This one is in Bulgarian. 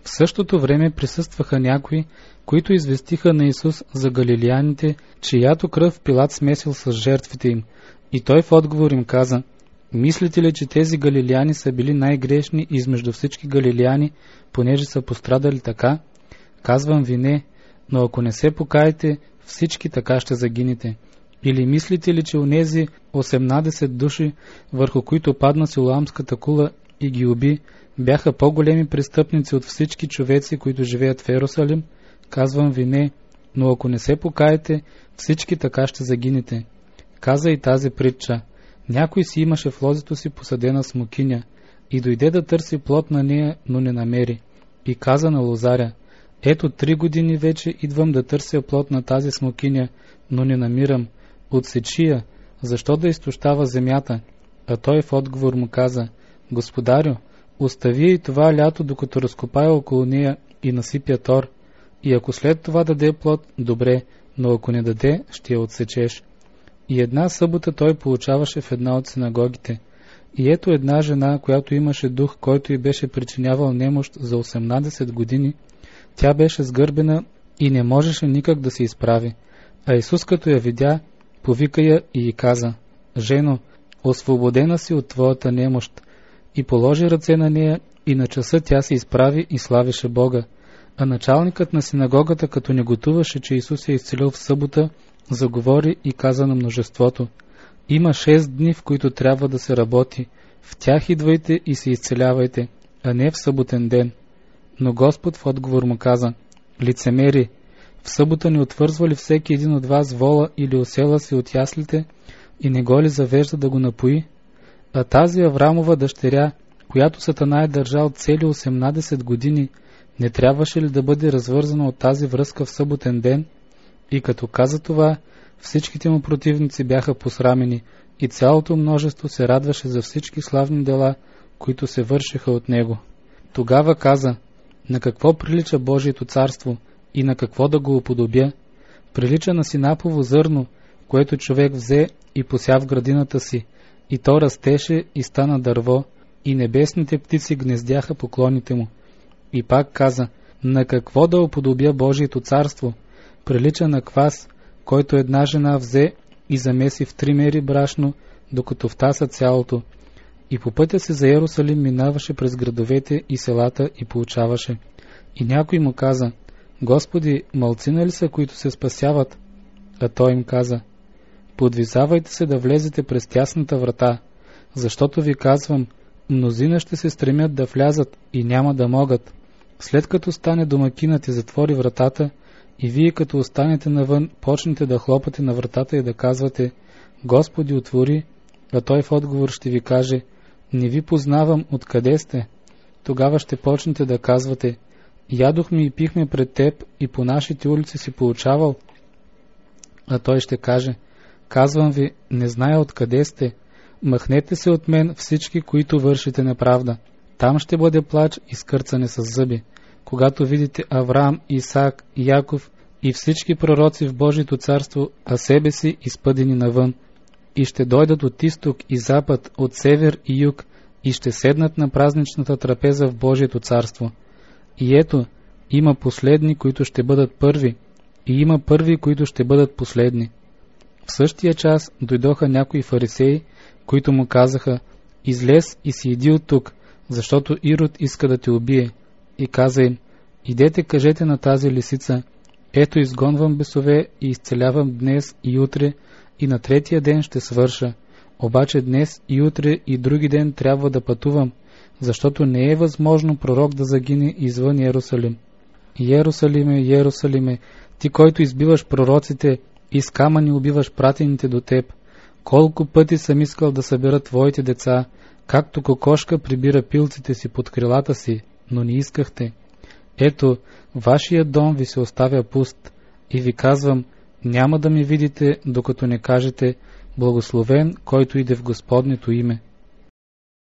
В същото време присъстваха някои, които известиха на Исус за галилеяните, чиято кръв Пилат смесил с жертвите им. И той в отговор им каза: мислите ли, че тези галилеяни са били най-грешни измежду всички галилеяни, понеже са пострадали така? Казвам ви не, но ако не се покаете, всички така ще загинете. Или мислите ли, че онези 18 души, върху които падна Силоамската кула и ги уби, бяха по-големи престъпници от всички човеци, които живеят в Йерусалим? Казвам ви не, но ако не се покаете, всички така ще загинете. Каза и тази притча: някой си имаше в лозето си посадена смокиня и дойде да търси плод на нея, но не намери. И каза на лозаря: ето 3 години вече идвам да търся плод на тази смокиня, но не намирам. Отсечи я, защо да изтощава земята? А той в отговор му каза: Господарю, остави и това лято, докато разкопая около нея и насипя тор. И ако след това даде плод, добре, но ако не даде, ще я отсечеш. И една събота той получаваше в една от синагогите. И ето една жена, която имаше дух, който й беше причинявал немощ за 18 години, тя беше сгърбена и не можеше никак да се изправи. А Исус, като я видя, повика я и й каза: жено, освободена си от твоята немощ. И положи ръце на нея, и на часа тя се изправи и славеше Бога. А началникът на синагогата, като не готуваше, че Исус е изцелил в събота, заговори и каза на множеството: има 6 дни, в които трябва да се работи. В тях идвайте и се изцелявайте, а не в съботен ден. Но Господ в отговор му каза: лицемери, в събота не отвързва ли всеки един от вас вола или осела си от яслите и не го ли завежда да го напои? А тази Аврамова дъщеря, която Сатана е държал цели 18 години, не трябваше ли да бъде развързана от тази връзка в съботен ден? И като каза това, всичките му противници бяха посрамени и цялото множество се радваше за всички славни дела, които се вършиха от него. Тогава каза: на какво прилича Божието царство и на какво да го уподобя? Прилича на синапово зърно, което човек взе и пося в градината си, и то растеше и стана дърво, и небесните птици гнездяха по клоните му. И пак каза: на какво да уподобя Божието царство? Прилича на квас, който една жена взе и замеси в 3 мери брашно, докато втаса цялото. И по пътя си за Йерусалим минаваше през градовете и селата и получаваше. И някой му каза: Господи, малцина ли са, които се спасяват? А той им каза: подвизавайте се да влезете през тясната врата, защото ви казвам, мнозина ще се стремят да влязат и няма да могат. След като стане домакинът и затвори вратата, и вие като останете навън, почнете да хлопате на вратата и да казвате: Господи, отвори, а той в отговор ще ви каже: не ви познавам, откъде сте? Тогава ще почнете да казвате: ядохме и пихме пред теб и по нашите улици си получавал. А той ще каже: казвам ви, не зная откъде сте. Махнете се от мен всички, които вършите неправда. Там ще бъде плач и скърцане с зъби, когато видите Авраам, Исаак, Яков и всички пророци в Божието царство, а себе си изпъдени навън. И ще дойдат от изток и запад, от север и юг, и ще седнат на празничната трапеза в Божието царство. И ето, има последни, които ще бъдат първи, и има първи, които ще бъдат последни. В същия час дойдоха някои фарисеи, които му казаха: излез и си иди от тук, защото Ирод иска да те убие. И каза им: идете, кажете на тази лисица: ето изгонвам бесове и изцелявам днес и утре, и на 3-я ден ще свърша. Обаче днес и утре и други ден трябва да пътувам, защото не е възможно пророк да загине извън Йерусалим. Йерусалиме, Йерусалиме, ти, който избиваш пророците и с камъни убиваш пратените до теб, колко пъти съм искал да събера твоите деца, както кокошка прибира пилците си под крилата си, но не искахте. Ето, вашият дом ви се оставя пуст, и ви казвам, няма да ме видите, докато не кажете: благословен, който иде в Господнето име.